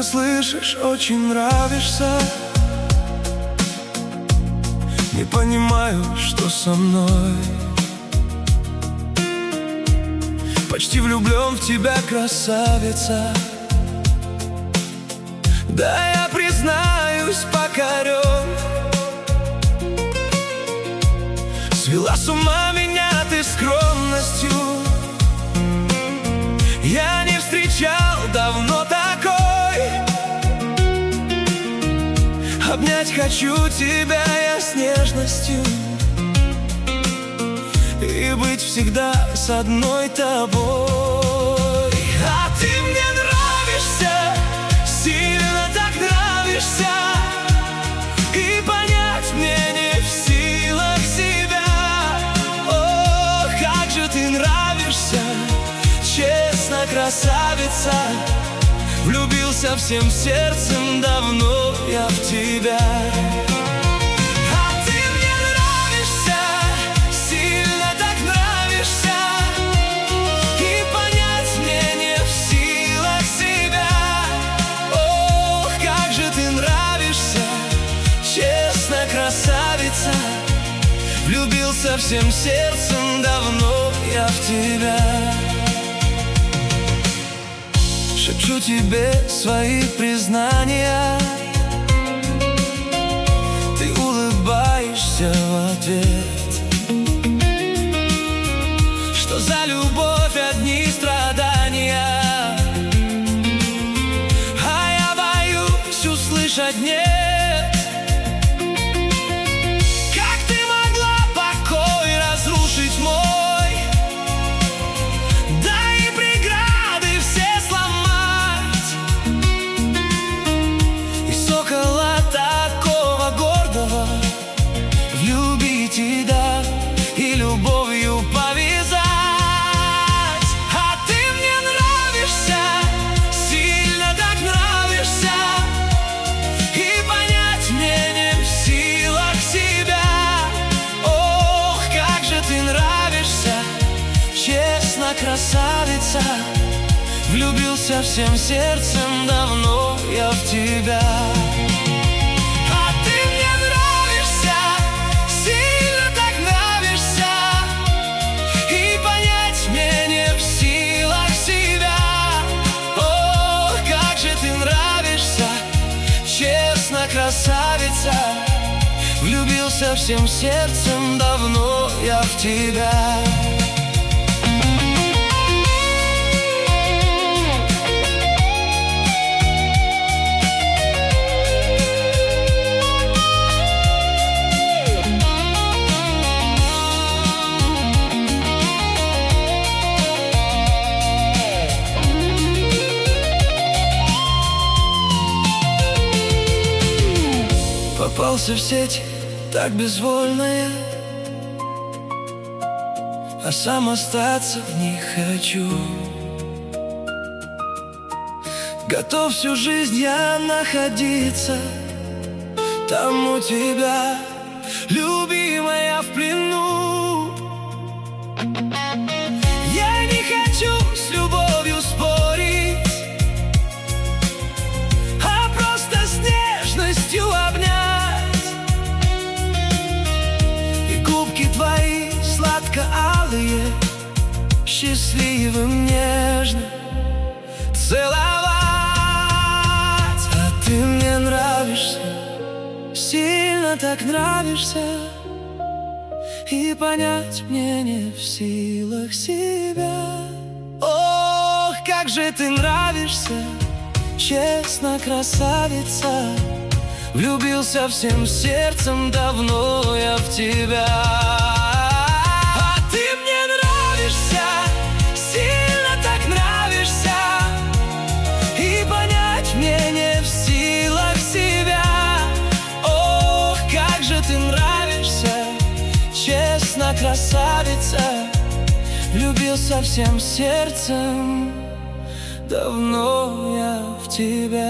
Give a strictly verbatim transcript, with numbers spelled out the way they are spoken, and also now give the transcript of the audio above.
мне, слышишь, очень нравишься. Не понимаю, что со мной. Почти влюблен в тебя, красавица. Да, я признаюсь, покорен. Свела с ума меня ты скромностью. Я не встречал давно такой. Обнять хочу тебя я с нежностью и быть всегда с одной тобой. А ты мне нравишься, сильно так нравишься, и понять мне не в силах себя. О, как же ты нравишься, честно, красавица. Влюбился всем сердцем, давно я в тебя. А ты мне нравишься, сильно так нравишься, и понять мне не в силах себя. Ох, как же ты нравишься, честно, красавица. Влюбился всем сердцем, давно я в тебя. Шепчу тебе свои признания, ты улыбаешься в ответ. Что за любовь, одни страдания, а я боюсь услышать нет. Как ты могла покой разрушить мой? Влюбить, да, и любовью повязать. А ты мне нравишься, сильно так нравишься, и понять мне не в силах себя. Ох, как же ты нравишься, честно, красавица. Влюбился всем сердцем, давно я в тебя. Красавица, влюбился всем сердцем, давно я в тебя. Попался в сети так безвольно я, а сам остаться в них хочу. Готов всю жизнь я находиться там у тебя, любимая, в плену. Я не хочу с любовью спорить, а просто с нежностью обнять. Твои сладко-алые, счастливым, нежно целовать. А ты мне нравишься, сильно так нравишься, и понять мне не в силах себя. Ох, как же ты нравишься, честно, красавица. Влюбился всем сердцем, давно я в тебя. А ты мне нравишься, сильно так нравишься, и понять мне не в силах себя. Ох, как же ты нравишься, честно, красавица. Влюбился всем сердцем, давно я в тебя.